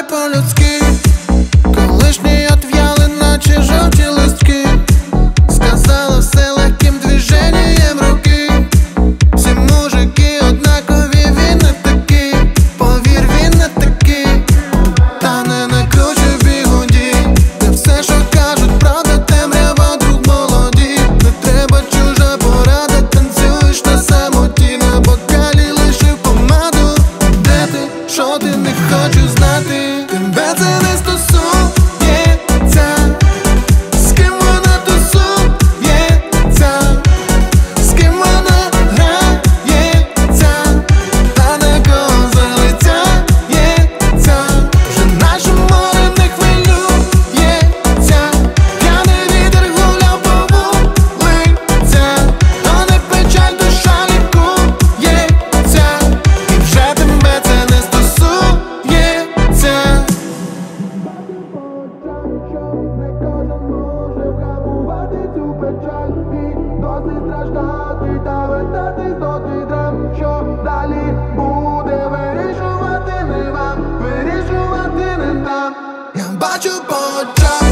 по-людськи, колишні отв'яли, наче жовті листки. Сказала все легким движенням руки. Всі мужики однакові, він не такий, повір, він не такий. Та не накручуй бігуді, не все, що кажуть, правда, темрява, друг молоді. Не треба чужа порада, танцюєш на самоті. На бокалі лишив помаду. Де ти? Що ти? Не хочу знати. Тебе це не стосується. З ким вона тусується, з ким вона грається, та на кого залицяється. Вже наше море не хвилюється. П'яний вітер гуляв по вулицях, то не печаль, душа лікується. І вже тебе це не стосується. Не кожен може вгамувати цю печаль. І досить страждати та вертатись до тих драм. Що далі буде, вирішувати не вам, вирішувати не нам. Я бачу по очах.